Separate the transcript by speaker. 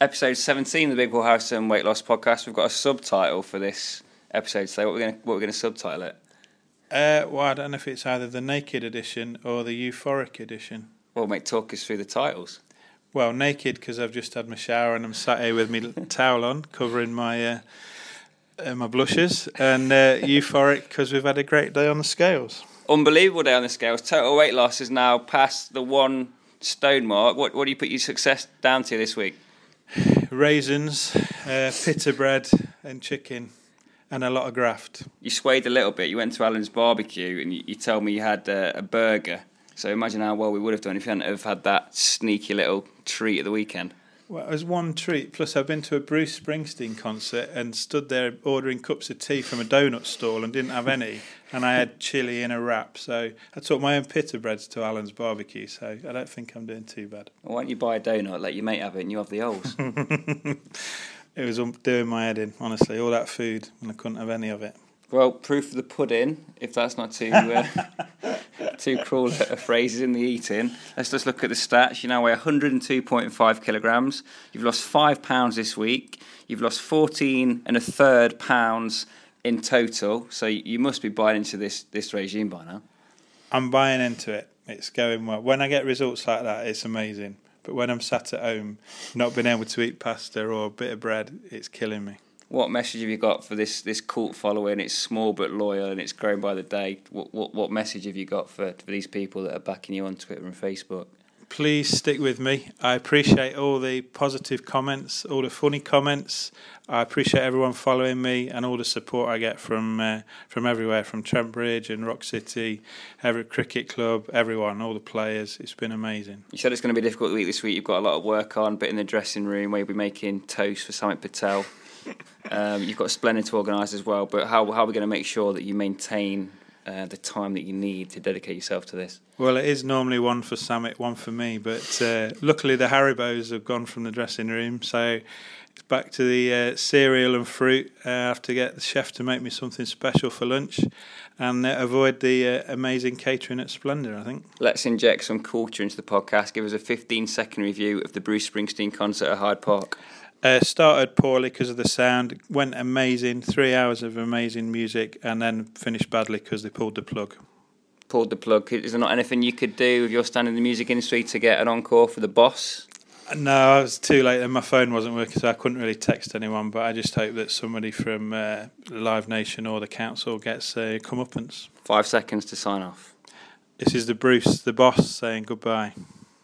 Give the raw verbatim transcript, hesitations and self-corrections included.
Speaker 1: episode seventeen of the Big Paul Harrison Weight Loss Podcast. We've got a subtitle for this episode today. What we're going to what we're going to subtitle it?
Speaker 2: Uh, well, I don't know if it's either the naked edition or the euphoric edition.
Speaker 1: Well, mate, talk us through the titles.
Speaker 2: Well, naked because I've just had my shower and I'm sat here with my towel on, covering my uh, uh, my blushes, and uh, euphoric because we've had a great day on the scales.
Speaker 1: Unbelievable day on the scales. Total weight loss is now past the one stone mark. What what do you put your success down to this week?
Speaker 2: Raisins, uh, pita bread and chicken, and a lot of graft.
Speaker 1: You swayed a little bit. You went to Alan's barbecue and you, you told me you had uh, a burger. So imagine how well we would have done if you hadn't have had that sneaky little treat at the weekend.
Speaker 2: Well, it was one treat. Plus, I've been to a Bruce Springsteen concert and stood there ordering cups of tea from a donut stall and didn't have any. And I had chilli in a wrap. So I took my own pita breads to Alan's barbecue. So I don't think I'm doing too bad.
Speaker 1: Well, why don't you buy a donut, let your mate have it, and you have the holes?
Speaker 2: It was doing my head in, honestly. All that food, and I couldn't have any of it.
Speaker 1: Well, proof of the pudding, if that's not too uh, too cruel a phrase in the eating. Let's just look at the stats. You now weigh one hundred two point five kilograms. You've lost five pounds this week. You've lost fourteen and a third pounds in total. So you must be buying into this, this regime by now.
Speaker 2: I'm buying into it. It's going well. When I get results like that, it's amazing. But when I'm sat at home, not being able to eat pasta or a bit of bread, it's killing me.
Speaker 1: What message have you got for this, this cult following? It's small but loyal and it's growing by the day. What what, what message have you got for, for these people that are backing you on Twitter and Facebook?
Speaker 2: Please stick with me. I appreciate all the positive comments, all the funny comments. I appreciate everyone following me and all the support I get from uh, from everywhere, from Trent Bridge and Rock City, every cricket club, everyone, all the players. It's been amazing.
Speaker 1: You said it's going to be a difficult week this week. You've got a lot of work on, but in the dressing room where you'll be making toast for Samit Patel. Um, you've got Splendid to organise as well, but how, how are we going to make sure that you maintain uh, the time that you need to dedicate yourself to this?
Speaker 2: Well, it is normally one for Samit, one for me, but uh, luckily the Haribos have gone from the dressing room, so it's back to the uh, cereal and fruit. Uh, I have to get the chef to make me something special for lunch and uh, avoid the uh, amazing catering at Splendour, I think.
Speaker 1: Let's inject some culture into the podcast. Give us a fifteen second review of the Bruce Springsteen concert at Hyde Park.
Speaker 2: Uh, started poorly because of the sound, went amazing, three hours of amazing music, and then finished badly because they pulled the plug.
Speaker 1: Pulled the plug. Is there not anything you could do if you're standing in the music industry to get an encore for the boss?
Speaker 2: No, I was too late and my phone wasn't working, so I couldn't really text anyone, but I just hope that somebody from uh, Live Nation or the council gets a uh, comeuppance.
Speaker 1: Five seconds to sign off.
Speaker 2: This is the Bruce, the boss, saying goodbye.